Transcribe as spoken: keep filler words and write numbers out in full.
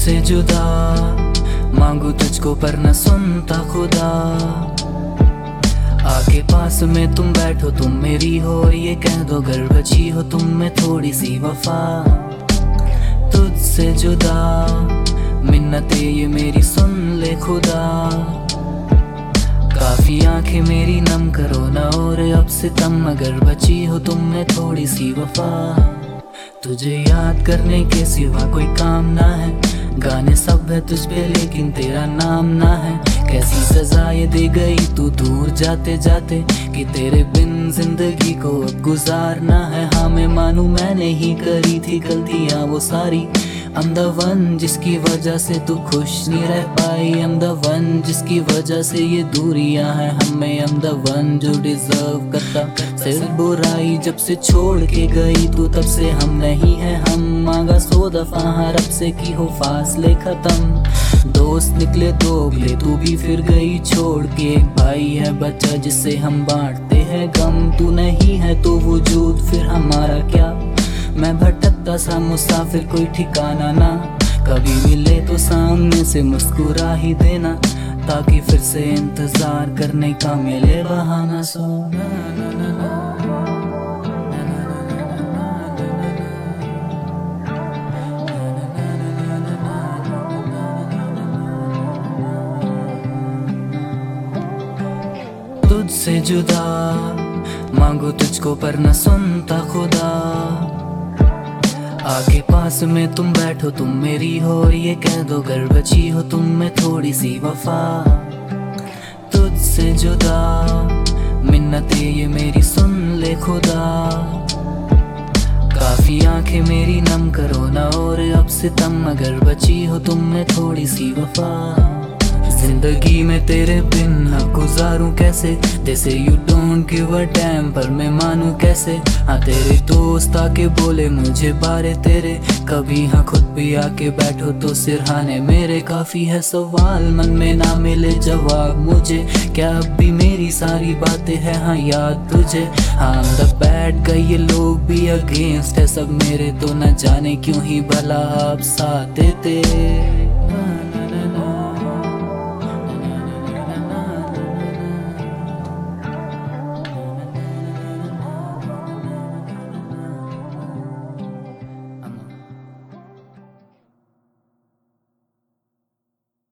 तुझसे जुदा मांगू तुझको पर न सुनता खुदा। आके पास में तुम बैठो, तुम मेरी हो ये कह दो, घर बची हो तुम में थोड़ी सी वफा। तुझसे जुदा मिन्नतें ये मेरी सुन ले खुदा। काफी आंखें मेरी नम करो ना और अब सितम, अगर बची हो तुम में थोड़ी सी वफा। तुझे याद करने के सिवा कोई काम ना है, गाने सब है तुझ पे लेकिन तेरा नाम ना है। कैसी सजा ये दे गई तू दूर जाते जाते, कि तेरे बिन जिंदगी को अब गुजारना है। हाँ मैं मानू मैंने ही करी थी गलतियां वो सारी। I'm the one जिसकी वजह से तू खुश नहीं रह पाई। I'm the one जिसकी वजह से ये दूरियां हैं हमें। I'm the one जो डिजर्व करता सिर्फ बुराई। जब से छोड़ के गई तू तब से हम नहीं है हम। मांगा सौ दफा हाँ रब से की हो फासले खत्म। दोस्त निकले दोगले तू भी फिर गई छोड़ के। एक भाई है बच्चा जिससे हम बांटते हैं गम। तू नहीं है तो वजूद फिर हमारा क्या। मैं भटकता सा मुसाफिर कोई ठिकाना ना। कभी मिले तो सामने से मुस्कुरा ही देना, ताकि फिर से इंतजार करने का मिले बहाना। सो ना ना ना ना। तुझसे जुदा मांगू तुझको पर न सुनता खुदा। आके पास में तुम बैठो, तुम मेरी हो ये कह दो, घर बची हो तुम में थोड़ी सी वफा। तुझसे जुदा मिन्नतें ये मेरी सुन ले खुदा। काफी आंखें मेरी नम करो ना और अब सितम, अगर बची हो तुम में थोड़ी सी वफा। जिंदगी में तेरे बिन ना गुजारूं कैसे, जैसे you don't give a damn, पर मैं मानूं कैसे। हाँ तेरे दोस्त आके बोले मुझे बारे तेरे, कभी हाँ खुद भी आके बैठो तो सिरहाने मेरे। काफी है सवाल मन में ना मिले जवाब मुझे, क्या अब भी मेरी सारी बातें हैं हाँ याद तुझे। हाँ द बैड गाय ये लोग भी अगेंस्ट है सब मेरे, तो न जाने क्यों ही भला आप साथ देते।